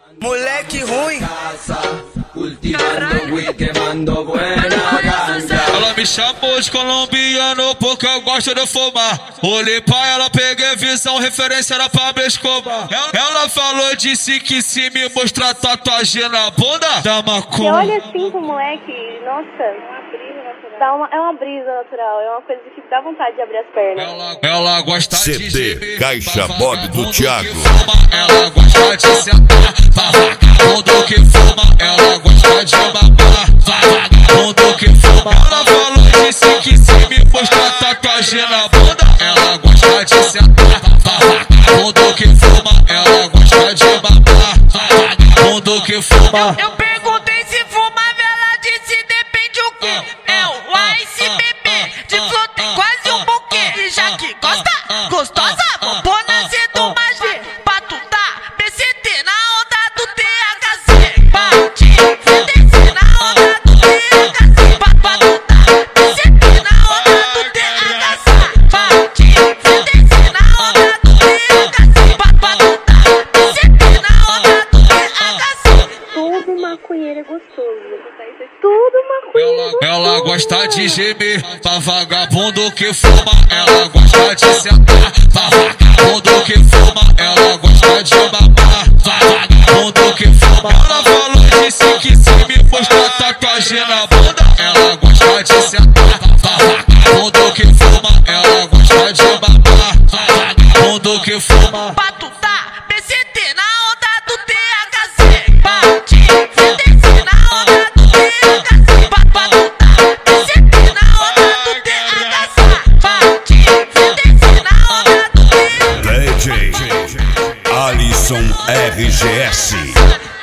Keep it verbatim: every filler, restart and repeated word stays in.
Moleque ruim. Cultivando weed, quemando buena ganja. Ela me chamou de colombiano porque eu gosto de fumar. Olhei pra ela, peguei visão, referência era Pablo Escobar. Ela, ela falou, disse que se me mostrar tatuagem na bunda, dá uma Você cu. olha assim pro moleque, nossa, dá uma, é uma brisa natural, é uma coisa que dá vontade de abrir as pernas. Ela, ela gosta C de D gemer, Caixa Bob do Thiago. Ela gosta de sentar, vagabundo que fuma. Ela gosta de mamar, vagabundo que fuma. Ela falou, disse que se me mostrar tatuagem na bunda, ela gosta de sentar, vagabundo que fuma. Ela gosta de mamar, vagabundo que fuma. Eu perguntei se fumava, ela disse depende o que. É o Ice bebê, de flor tem quase um buquê. E já que gosta, gostosa, vou pôr nascer do mais ver. Pra tu tá, B C T na onda do T H C. Pra te descer na onda do T H C. Pra, pra tu tá, B C T na onda do T H C. Pra te descer na onda do T H C. Pra, pra tu tá, B C T na onda do T H C. Tudo maconheiro é gostoso. Tudo maconheiro é gostoso. Ela gosta de gemer, pra vagabundo que fuma. Ela gosta de sentar, pra vagabundo que fuma. Ela gosta de mamar, vagabundo que fuma. Ela falou, disse que se me mostrar tatuagem na bunda, ela gosta de sentar, pra vagabundo que fuma. Ela gosta de mamar, vagabundo que fuma. Pra tu tá, B C T na onda do T H C. Pra te descer na onda do T H C. Pra, pra tu tá, B C T na onda do T H C. Pra te descer na onda do T H C. D J Alisson R G S.